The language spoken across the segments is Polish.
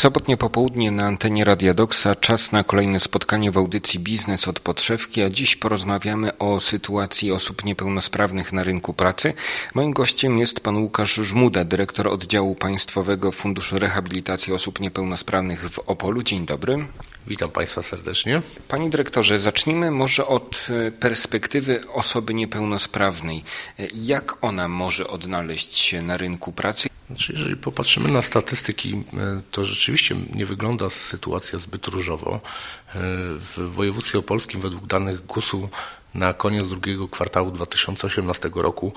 sobotnie popołudnie na antenie Radia Doksa czas na kolejne spotkanie w audycji Biznes od podszewki, a dziś porozmawiamy o sytuacji osób niepełnosprawnych na rynku pracy. Moim gościem jest pan Łukasz Żmuda, dyrektor oddziału Państwowego Funduszu Rehabilitacji Osób Niepełnosprawnych w Opolu. Dzień dobry. Witam Państwa serdecznie. Panie dyrektorze, zacznijmy może od perspektywy osoby niepełnosprawnej. Jak ona może odnaleźć się na rynku pracy? Jeżeli popatrzymy na statystyki, to rzeczywiście nie wygląda sytuacja zbyt różowo. W województwie opolskim według danych GUS-u na koniec drugiego kwartału 2018 roku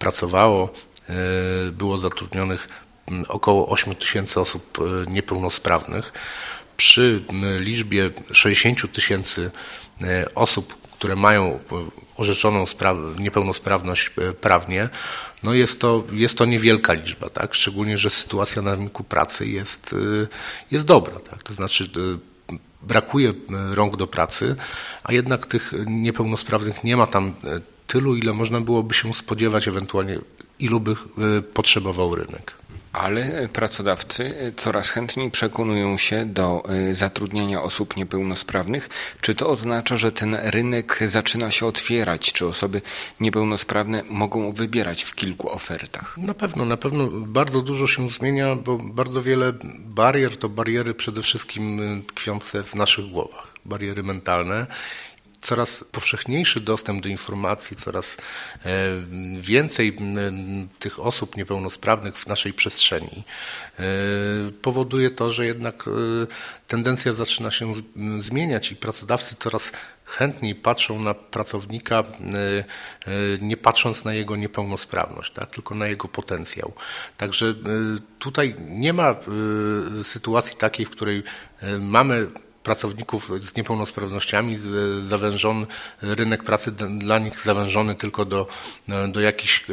było zatrudnionych około 8 tysięcy osób niepełnosprawnych. Przy liczbie 60 tysięcy osób, które mają orzeczoną niepełnosprawność prawnie, no jest to niewielka liczba, tak? Szczególnie, że sytuacja na rynku pracy jest dobra, tak? To znaczy brakuje rąk do pracy, a jednak tych niepełnosprawnych nie ma tam tylu, ile można byłoby się spodziewać, ewentualnie ilu by potrzebował rynek. Ale pracodawcy coraz chętniej przekonują się do zatrudniania osób niepełnosprawnych. Czy to oznacza, że ten rynek zaczyna się otwierać? Czy osoby niepełnosprawne mogą wybierać w kilku ofertach? Na pewno bardzo dużo się zmienia, bo bardzo wiele barier to bariery przede wszystkim tkwiące w naszych głowach, bariery mentalne. Coraz powszechniejszy dostęp do informacji, coraz więcej tych osób niepełnosprawnych w naszej przestrzeni powoduje to, że jednak tendencja zaczyna się zmieniać i pracodawcy coraz chętniej patrzą na pracownika, nie patrząc na jego niepełnosprawność, tak, tylko na jego potencjał. Także tutaj nie ma sytuacji takiej, w której mamy pracowników z niepełnosprawnościami, zawężony rynek pracy dla nich zawężony tylko do jakichś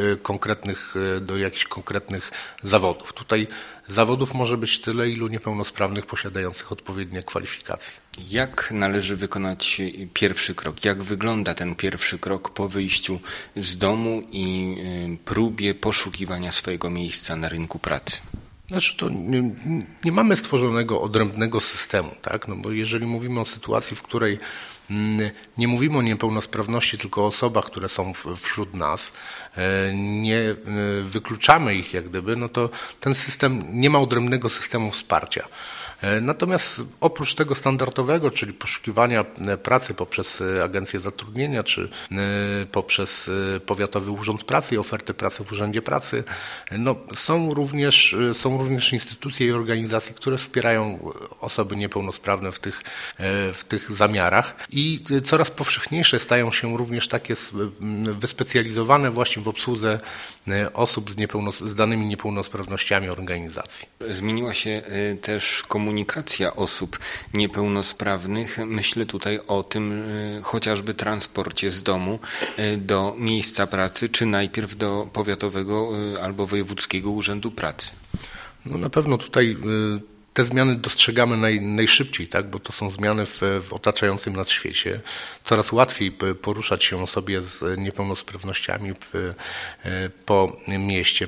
konkretnych zawodów. Tutaj zawodów może być tyle, ilu niepełnosprawnych posiadających odpowiednie kwalifikacje. Jak należy wykonać pierwszy krok? Jak wygląda ten pierwszy krok po wyjściu z domu i próbie poszukiwania swojego miejsca na rynku pracy? Znaczy to nie mamy stworzonego odrębnego systemu, tak? No bo jeżeli mówimy o sytuacji, w której nie mówimy o niepełnosprawności, tylko o osobach, które są wśród nas, nie wykluczamy ich jak gdyby, no to ten system nie ma odrębnego systemu wsparcia. Natomiast oprócz tego standardowego, czyli poszukiwania pracy poprzez agencję zatrudnienia, czy poprzez Powiatowy Urząd Pracy i oferty pracy w Urzędzie Pracy, no są również instytucje i organizacje, które wspierają osoby niepełnosprawne w tych zamiarach i coraz powszechniejsze stają się również takie wyspecjalizowane właśnie w obsłudze osób z danymi niepełnosprawnościami organizacji. Zmieniła się też komunikacja osób niepełnosprawnych. Myślę tutaj o tym chociażby transporcie z domu do miejsca pracy, czy najpierw do powiatowego albo wojewódzkiego urzędu pracy. No na pewno tutaj te zmiany dostrzegamy najszybciej, tak? Bo to są zmiany w otaczającym nas świecie. Coraz łatwiej poruszać się osobie z niepełnosprawnościami po mieście,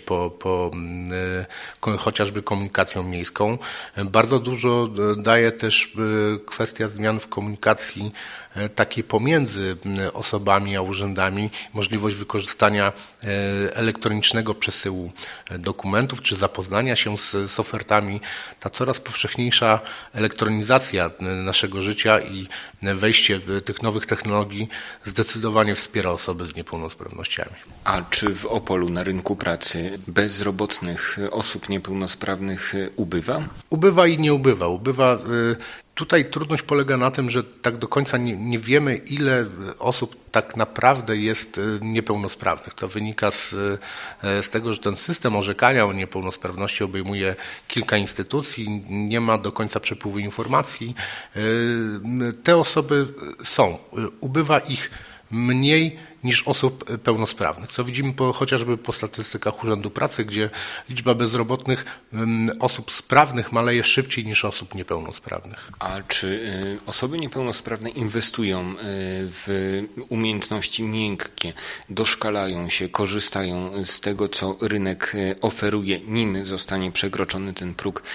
chociażby komunikacją miejską. Bardzo dużo daje też kwestia zmian w komunikacji takiej pomiędzy osobami a urzędami, możliwość wykorzystania elektronicznego przesyłu dokumentów czy zapoznania się z ofertami. Ta coraz powszechniejsza elektronizacja naszego życia i wejście tych nowych technologii zdecydowanie wspiera osoby z niepełnosprawnościami. A czy w Opolu na rynku pracy bezrobotnych osób niepełnosprawnych ubywa? Ubywa i nie ubywa. Tutaj trudność polega na tym, że tak do końca nie wiemy, ile osób tak naprawdę jest niepełnosprawnych. To wynika z tego, że ten system orzekania o niepełnosprawności obejmuje kilka instytucji, nie ma do końca przepływu informacji. Te osoby są. Ubywa ich mniej niż osób pełnosprawnych. Co widzimy chociażby po statystykach Urzędu Pracy, gdzie liczba bezrobotnych osób sprawnych maleje szybciej niż osób niepełnosprawnych. A czy osoby niepełnosprawne inwestują w umiejętności miękkie, doszkalają się, korzystają z tego, co rynek oferuje, nim zostanie przekroczony ten próg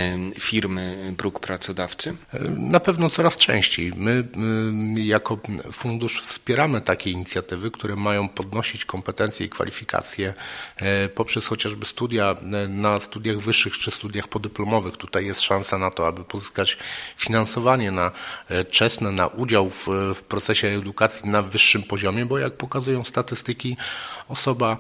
firmy, próg pracodawcy? Na pewno coraz częściej. My jako fundusz wspieramy takie inicjatywy, które mają podnosić kompetencje i kwalifikacje poprzez chociażby studia na studiach wyższych czy studiach podyplomowych. Tutaj jest szansa na to, aby pozyskać finansowanie na czesne, na udział w procesie edukacji na wyższym poziomie, bo jak pokazują statystyki, osoba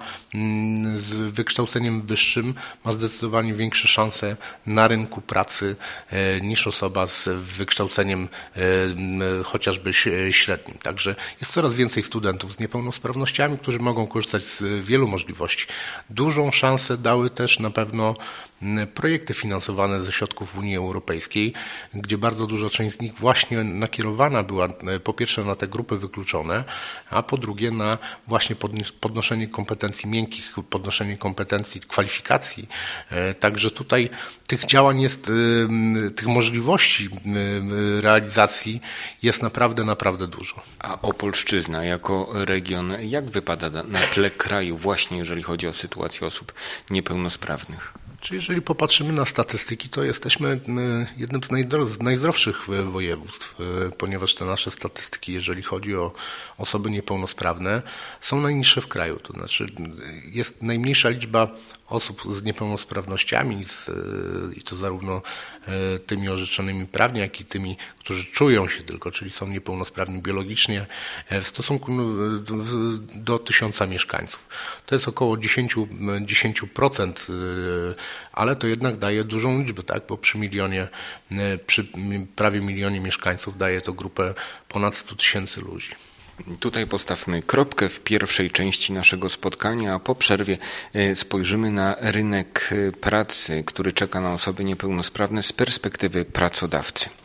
z wykształceniem wyższym ma zdecydowanie większe szanse na rynku pracy niż osoba z wykształceniem chociażby średnim. Także jest coraz więcej studentów z niepełnosprawnościami, którzy mogą korzystać z wielu możliwości. Dużą szansę dały też na pewno projekty finansowane ze środków Unii Europejskiej, gdzie bardzo duża część z nich właśnie nakierowana była po pierwsze na te grupy wykluczone, a po drugie na właśnie podnoszenie kompetencji miękkich, podnoszenie kompetencji, kwalifikacji. Także tutaj tych działań jest, tych możliwości realizacji jest naprawdę dużo. A Opolszczyzna jako region, jak wypada na tle kraju właśnie jeżeli chodzi o sytuację osób niepełnosprawnych? Czy jeżeli popatrzymy na statystyki, to jesteśmy jednym z najzdrowszych województw, ponieważ te nasze statystyki, jeżeli chodzi o osoby niepełnosprawne, są najniższe w kraju. To znaczy jest najmniejsza liczba osób z niepełnosprawnościami i to zarówno tymi orzeczonymi prawnie, jak i tymi, którzy czują się tylko, czyli są niepełnosprawni biologicznie w stosunku do 1000 mieszkańców. To jest około 10%, ale to jednak daje dużą liczbę, tak? Bo przy prawie milionie mieszkańców daje to grupę ponad 100 000 ludzi. Tutaj postawmy kropkę w pierwszej części naszego spotkania, a po przerwie spojrzymy na rynek pracy, który czeka na osoby niepełnosprawne z perspektywy pracodawcy.